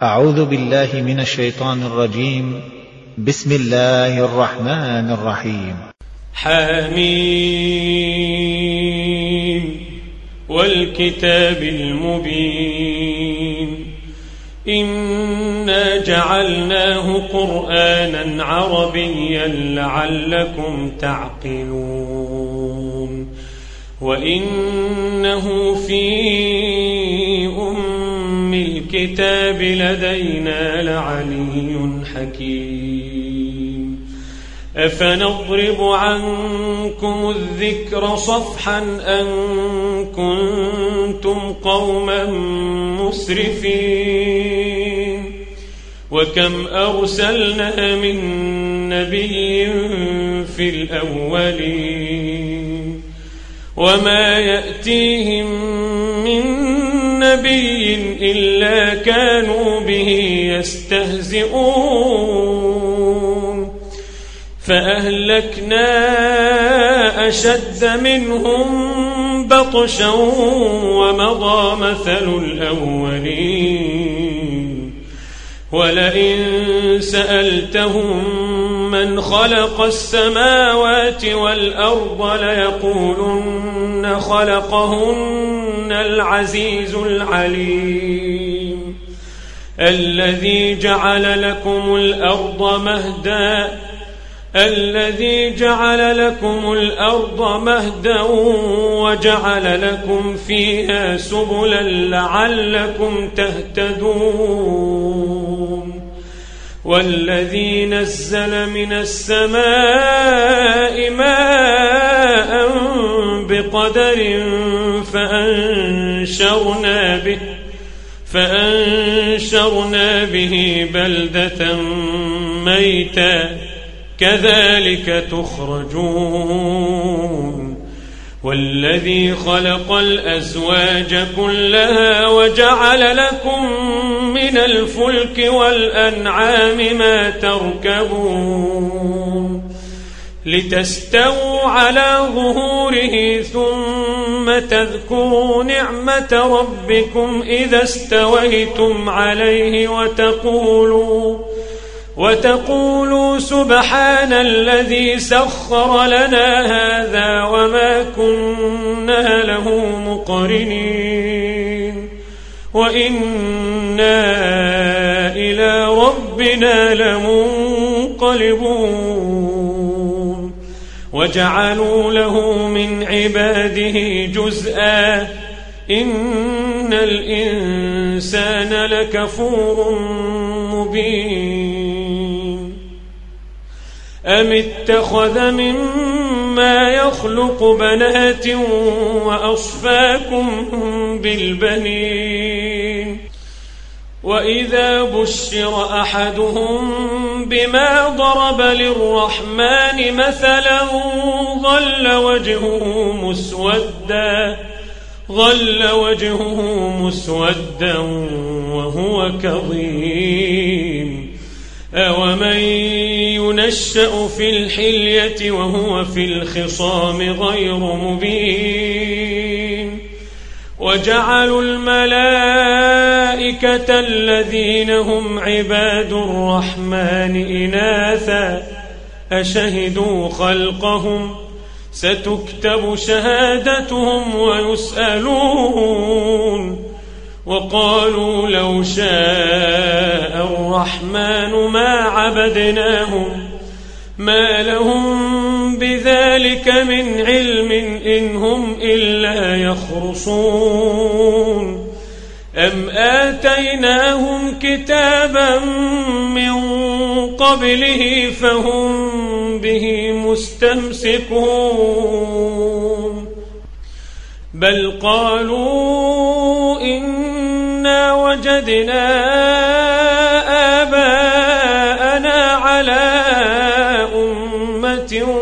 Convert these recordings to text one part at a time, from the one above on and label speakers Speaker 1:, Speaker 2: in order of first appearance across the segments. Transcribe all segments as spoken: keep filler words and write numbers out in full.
Speaker 1: أعوذ بالله من الشيطان الرجيم. بسم الله الرحمن الرحيم.
Speaker 2: حميم والكتاب المبين إنا جعلناه قرآنا عربيا لعلكم تعقلون وإنه في أم الكتاب لدينا لعلي حكيم أفنضرب عنكم الذكر صفحا أن كنتم قوما مسرفين وكم أرسلنا من نبي في الأولين وما يأتيهم من نبي إلا كانوا به يستهزئون فأهلكنا أشد منهم بطشا ومضى مثل الأولين ولئن سألتهم من خلق السماوات والأرض ليقولن خلقهن العزيز العليم الذي جعل لكم الأرض مهدا الذي جعل لكم الأرض مهدا وجعل لكم فيها سبلا لعلكم تهتدون والذي نزل من السماء ماء بقدر فأنشرنا به فأنشرنا به بلدة ميتا كذلك تخرجون والذي خلق الأزواج كلها وجعل لكم من الفلك والأنعام ما تركبون لتستووا على ظهوره ثم تذكروا نعمة ربكم إذا استويتم عليه وتقولوا وتقولوا سبحان الذي سخر لنا هذا وما كنا له مقرنين وإنا إلى ربنا لمنقلبون وجعلوا له من عباده جزءا إن الإنسان لكفور مبين أم اتخذ مما يخلق بنات وأصفاكم بالبنين وإذا بشر أحدهم بما ضرب للرحمن مثلا ظل وجهه مسودا ظل وجهه مسودا وهو كظيم أومن ينشأ في الحلية وهو في الخصام غير مبين وجعلوا الملائكة الذين هم عباد الرحمن إناثا أشهدوا خلقهم ستكتب شهادتهم ويسألون وقالوا لو شاء الرحمن ما عبدناهم ما لهم بذلك من علم إن هم إلا يخرصون أم آتيناهم كتابا من قبله فهم به مستمسكون بل قالوا إنا وجدنا آباءنا على أمة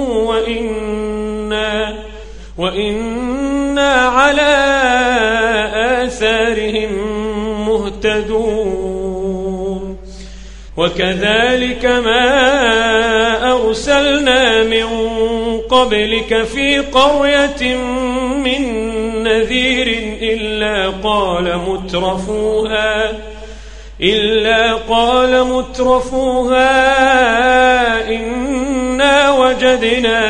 Speaker 2: وإنا, وإنا على آثارهم مهتدون وكذلك ما أرسلنا من قبلك في قرية من نذير إلا قال مترفوها إلا قال مترفوها إنا وجدنا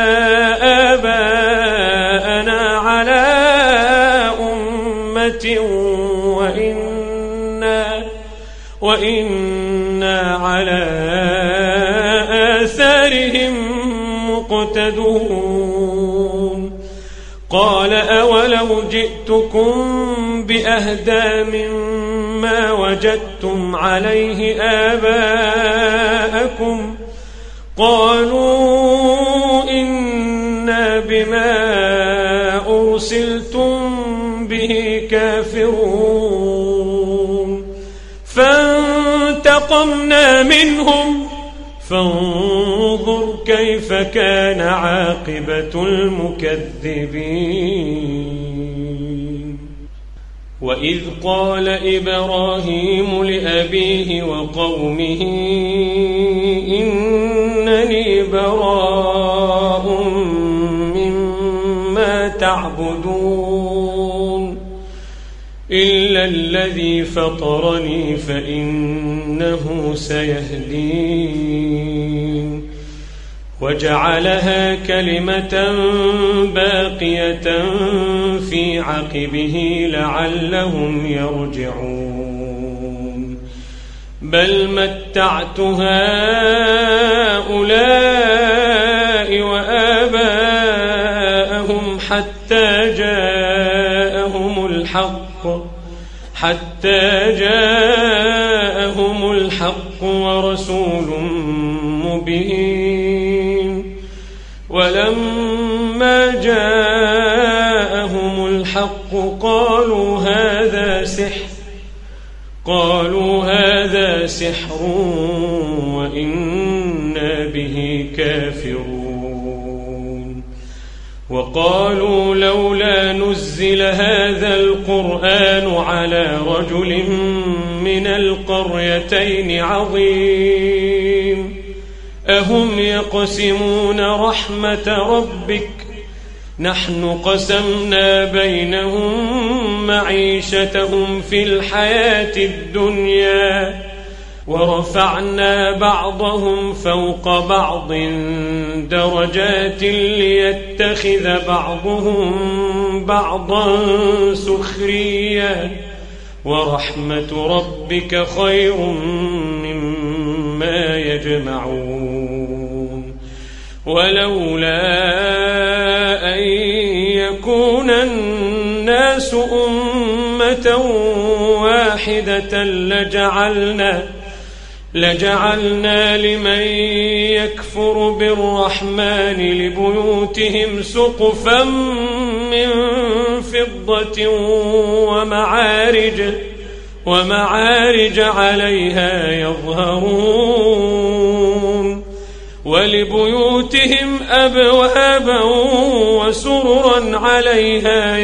Speaker 2: آباءنا على أمة وإنا, وإنا على آثارهم مقتدون قال أولو جئتكم بأهدى مما وجدتم عليه آباءكم قالوا إنا بما أرسلتم به كافرون فانتقمنا منهم فانظر كيف كان عاقبة المكذبين وإذ قال إبراهيم لأبيه وقومه إنني براء مما تعبدون إلا الذي فطرني فإنه سيهدين وجعلها كلمة باقية في عقبه لعلهم يرجعون بل متعت هؤلاء وآباءهم حتى جاءهم الحق حتى جاءهم الحق ورسول مبين ولما جاءهم الحق قالوا هذا سحر قالوا هذا سحر وإنا به كافرون وقالوا لولا نزل هذا القرآن على رجل من القريتين عظيم أهم يقسمون رحمة ربك نحن قسمنا بينهم معيشتهم في الحياة الدنيا ورفعنا بعضهم فوق بعض درجات ليتخذ بعضهم بعضا سخريا ورحمة ربك خير مما يجمعون ولولا أن يكون الناس أمة واحدة لجعلنا لجعلنا لمن يكفر بالرحمن لبيوتهم سقفا من فضة ومعارج ومعارج عليها يظهرون ولبيوتهم أبوابا وسررا عليها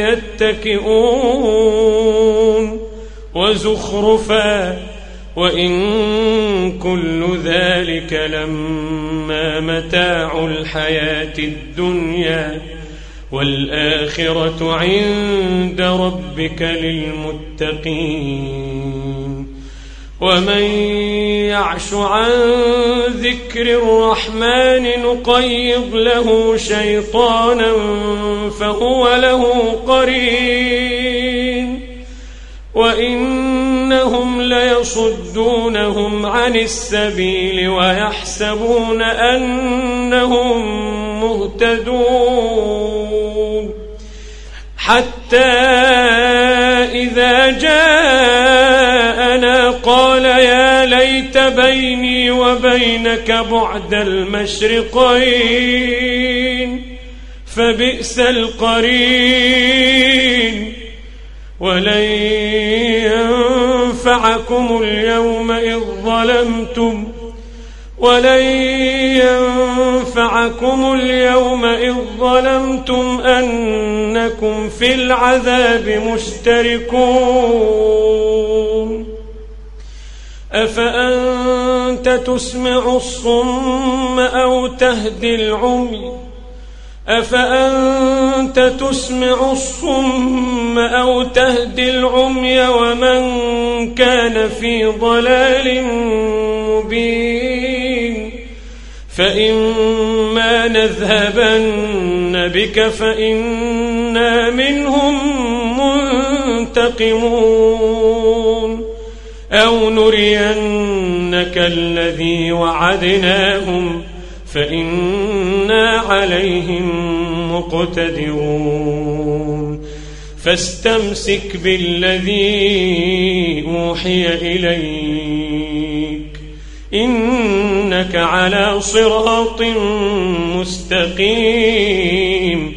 Speaker 2: يتكئون وزخرفا وإن كل ذلك لما متاع الحياة الدنيا والآخرة عند ربك للمتقين ومن يعش عن ذكر الرحمن نقيض له شيطانا فهو له قرين وإنهم ليصدونهم عن السبيل ويحسبون أنهم مهتدون حتى إذا جاءنا قال يا ليت بيني وبينك بعد المشرقين فبئس القرين ولن ينفعكم اليوم إذ ظلمتم ولن ينفعكم اليوم إذ ظلمتم أنكم في العذاب مشتركون أفأنت تسمع الصم أو تهدي العمي أفأنت تسمع الصم أو تهدي العمي ومن كان في ضلال مبين فإما نذهبن بك فإنا منهم منتقمون أو نرينك الذي وعدناهم فإنا عليهم مقتدرون فاستمسك بالذي أوحي إليك إنك على صراط مستقيم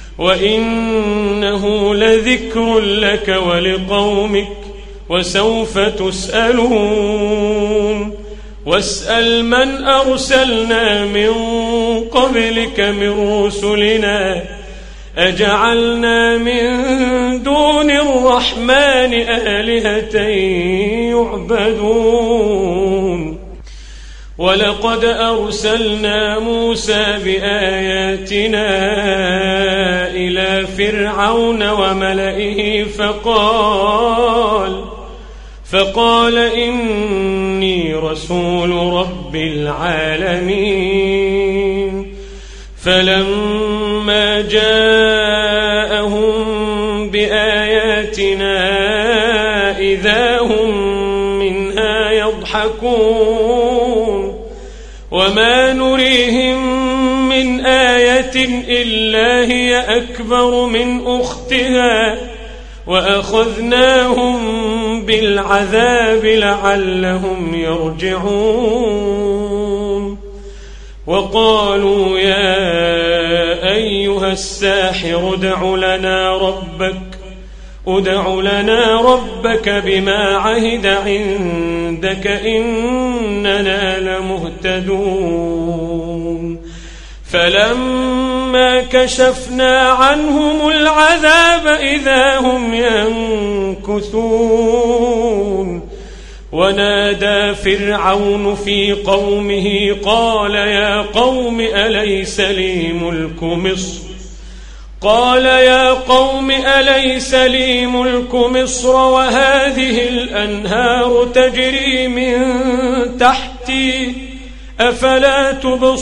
Speaker 2: وإنه لذكر لك ولقومك وسوف تسألون واسأل من أرسلنا من قبلك من رسلنا أجعلنا من دون الرحمن آلهة يعبدون ولقد أرسلنا موسى بآياتنا إلى فرعون وملئه فقال فقال إني رسول رب العالمين فلما جاءهم بآياتنا إذا هم منها يضحكون وما نريهم من آية إلا هي أكبر من أختها وأخذناهم بالعذاب لعلهم يرجعون وقالوا يا أيها الساحر ادع لنا ربك ادع لنا ربك بما عهد عندك إننا لمهتدون فلما كشفنا عنهم العذاب إذا هم ينكثون ونادى فرعون في قومه قال يا قوم أليس لي ملك مصر قال يا قوم أليس لي ملك مصر وهذه الأنهار تجري من تحتي أفلا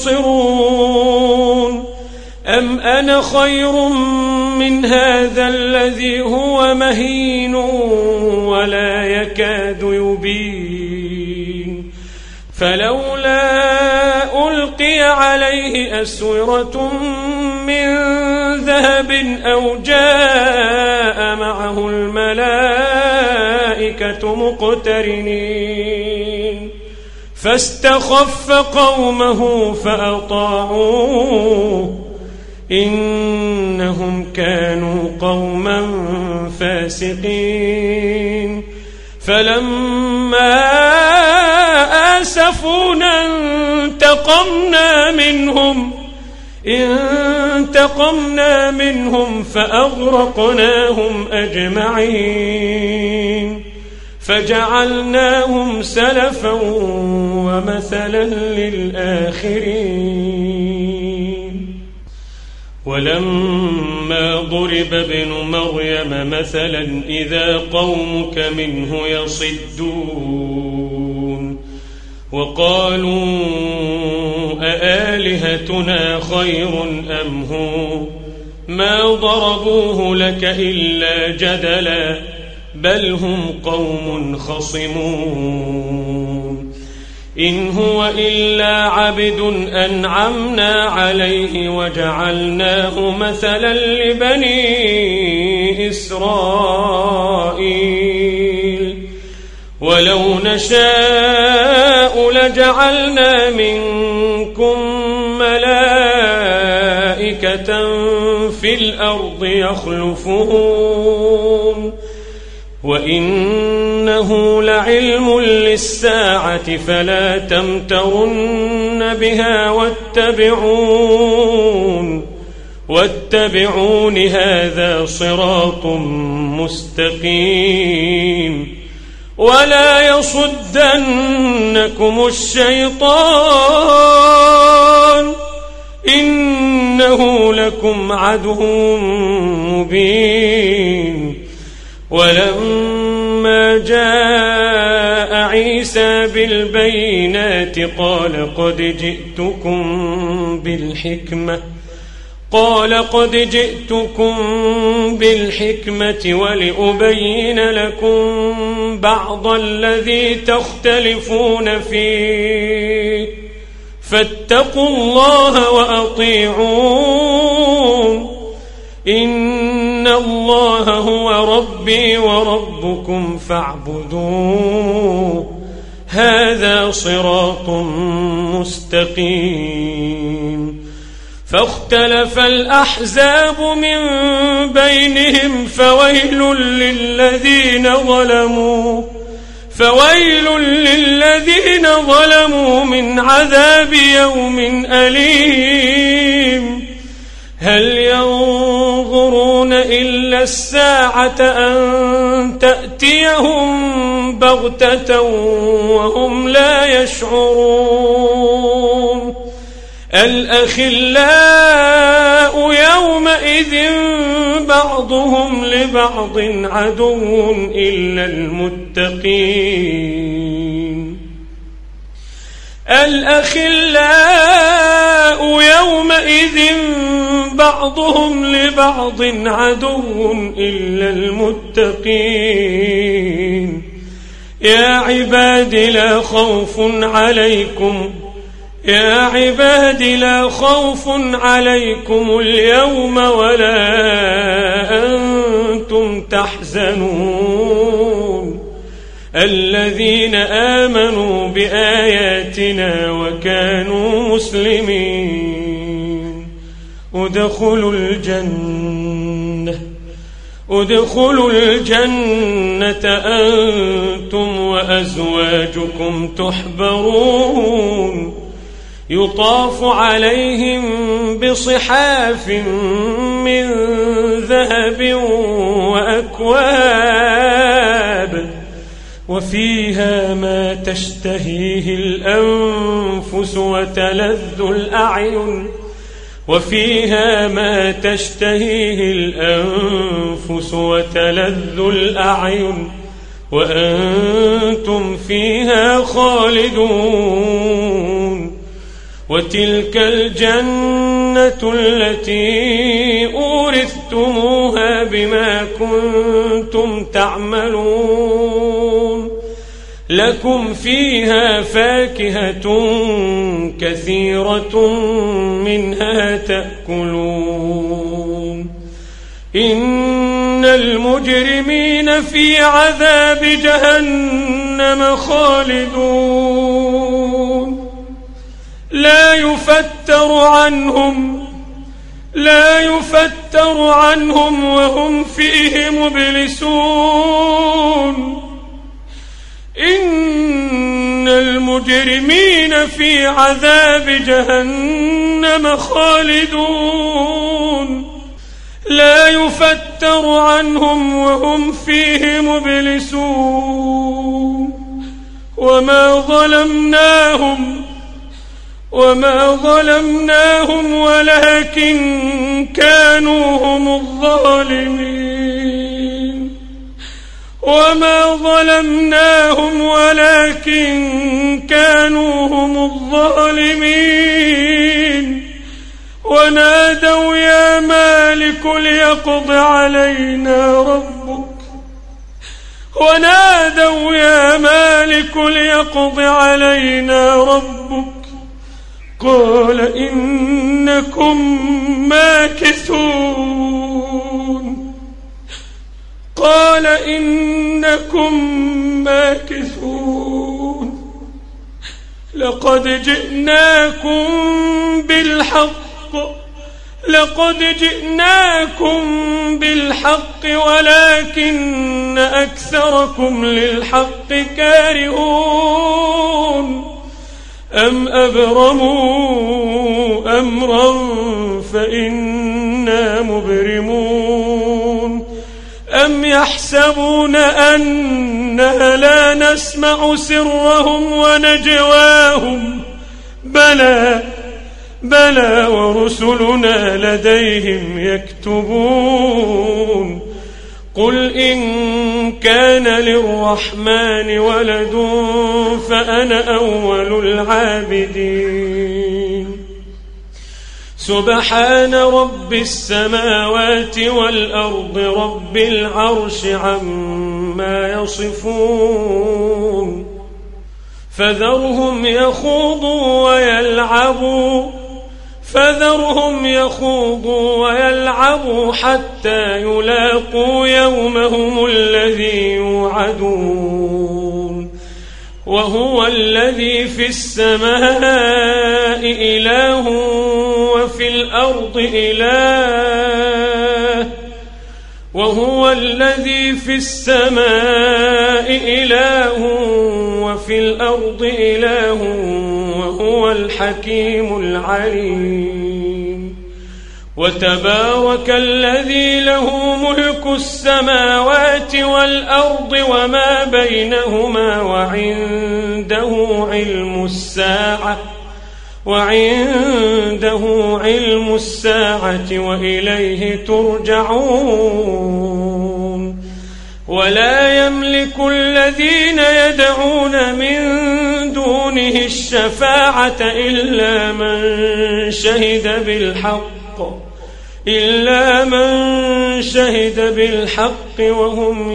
Speaker 2: تبصرون أم أنا خير من هذا الذي هو مهين ولا يكاد يبين فلولا ألقي عليه أسورة من ذهب أو جاء معه الملائكة مقترنين فاستخف قومه فأطاعوه إنهم كانوا قوما فاسقين فلما آسفونا انتقمنا منهم انتقمنا منهم فأغرقناهم أجمعين فجعلناهم سلفا ومثلا للآخرين ولما ضرب ابن مريم مثلا إذا قومك منه يصدون وقالوا أآلهتنا خير أم هو ما ضربوه لك إلا جدلا بل هم قوم خصمون إن هو إلا عبد أنعمنا عليه وجعلناه مثلا لبني إسرائيل ولو نشاء لجعلنا منكم ملائكة في الأرض يخلفون وإنه لعلم للساعة فلا تمترن بها واتبعون واتبعون هذا صراط مستقيم ولا يصدنكم الشيطان إنه إنه لكم عدو مبين. ولما جاء عيسى بالبينات قال قد جئتكم بالحكمة قال قد جئتكم بالحكمة ولأبين لكم بعض الذي تختلفون فيه فاتقوا الله وأطيعون إن الله هو ربي وربكم فاعبدوه هذا صراط مستقيم. فاختلف الأحزاب من بينهم فويل للذين ظلموا فويل للذين ظلموا من عذاب يوم أليم. هل ينظرون إلا الساعة أن تأتيهم بغتة وهم لا يشعرون. الأخلاء يومئذ بعضهم لبعض عدو إلا المتقين. الأخلاء يومئذ بعضهم لبعض عدو إلا المتقين. يا عباد لا خوف عليكم يا عباد لا خوف عليكم اليوم ولا أنتم تحزنون الذين آمنوا بآياتنا وكانوا مسلمين. ادخلوا الجنة ادخلوا الجنة أنتم وأزواجكم تحبرون يطاف عليهم بصحاف من ذهب وأكواب وفيها ما تشتهيه الأنفس وتلذ الأعين وفيها ما تشتهيه الأنفس وتلذ الأعين وأنتم فيها خالدون. وتلك الجنة التي أورثتموها بما كنتم تعملون لكم فيها فاكهة كثيرة منها تأكلون. إن المجرمين في عذاب جهنم خالدون لا يفتر عنهم لا يفتر عنهم وهم فيه مبلسون. إن المجرمين في عذاب جهنم خالدون لا يفتر عنهم وهم فيه مبلسون. وما ظلمناهم وما ظلمناهم ولكن كانوا هم الظالمين وما ظلمناهم ولكن كانوا هم الظالمين. ونادوا يا مالك ليقض علينا ربك ونادوا يا مالك ليقض علينا ربك قال إنكم ماكثون قال إنكم ماكثون. لقد جئناكم بالحق لقد جئناكم بالحق ولكن أكثركم للحق كارهون. أم أبرموا أمرا فإنا مبرمون أم يحسبون أننا لا نسمع سرهم ونجواهم بلى بلى ورسلنا لديهم يكتبون قل إن كان للرحمن ولد فأنا أول العابدين سبحان رب السماوات والأرض رب العرش عما يصفون فذرهم يخوضوا ويلعبوا فذرهم يخوضوا ويلعبوا حتى يلاقوا يومهم الذي يوعدون وهو الذي في السماء إله وفي الأرض إله وهو الذي في السماء إله وفي الأرض إله وهو الحكيم العليم وتبارك الذي له ملك السماوات والأرض وما بينهما وعنده علم الساعة وعنده علم الساعة وإليه ترجعون ولا يملك الذين يدعون من دونه الشفاعة إلا من شهد بالحق إلا من شهد بالحق وهم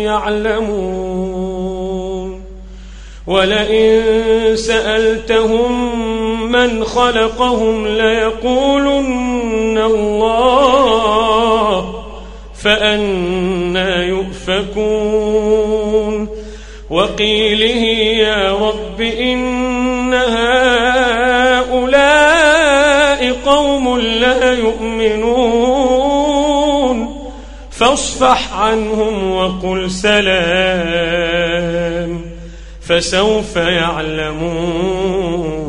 Speaker 2: يعلمون ولئن سألتهم من خلقهم ليقولن الله فأنى يؤفكون وقيله يا رب إن هؤلاء قوم لا يؤمنون فاصفح عنهم وقل سلام فسوف يعلمون